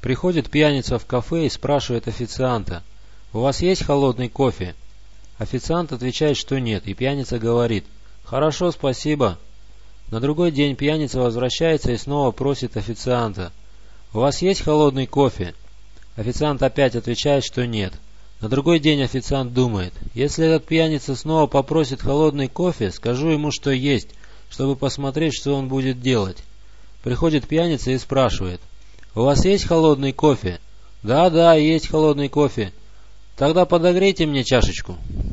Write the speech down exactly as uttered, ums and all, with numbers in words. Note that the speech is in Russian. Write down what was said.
Приходит пьяница в кафе и спрашивает официанта: «У вас есть холодный кофе?» Официант отвечает, что нет, и пьяница говорит: «Хорошо, спасибо». На другой день пьяница возвращается и снова просит официанта: «У вас есть холодный кофе?» Официант опять отвечает, что нет. На другой день официант думает: «Если этот пьяница снова попросит холодный кофе, скажу ему, что есть, чтобы посмотреть, что он будет делать». Приходит пьяница и спрашивает: «У вас есть холодный кофе?» «Да, да, есть холодный кофе». «Тогда подогрейте мне чашечку».